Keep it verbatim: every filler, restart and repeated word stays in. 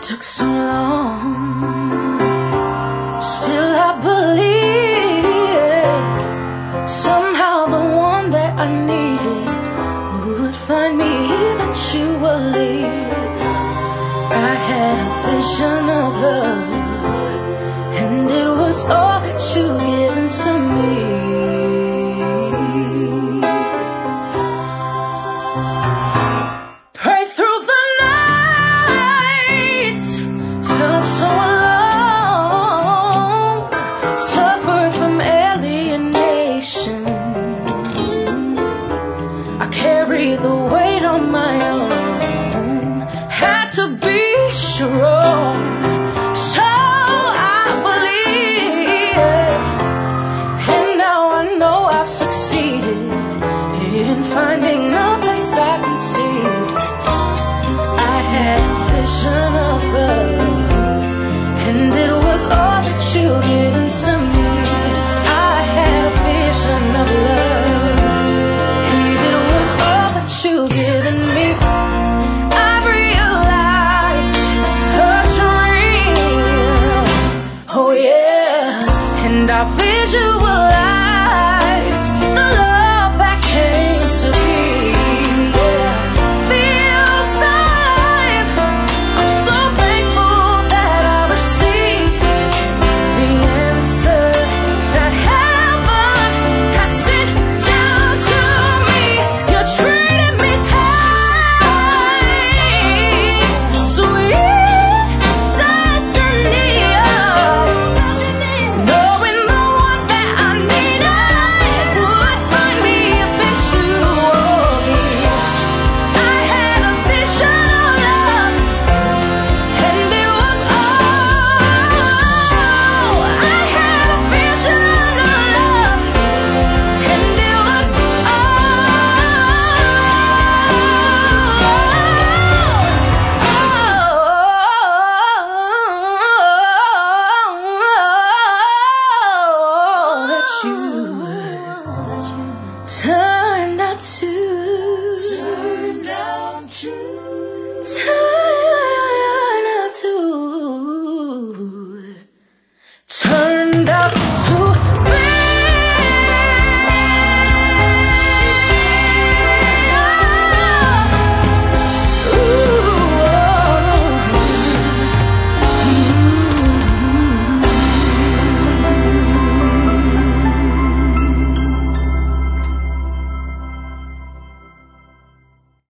took so long, still I believe somehow the one that I needed would find me eventually. I had a vision of love, and it was all that you given to me. Pray through the nights, felt so alone, suffered from alienation. I carried the weight on my own, had to be strong. So I believe, and now I know I've succeeded in finding a place I can see. I had a vision of love, and it was all that you given to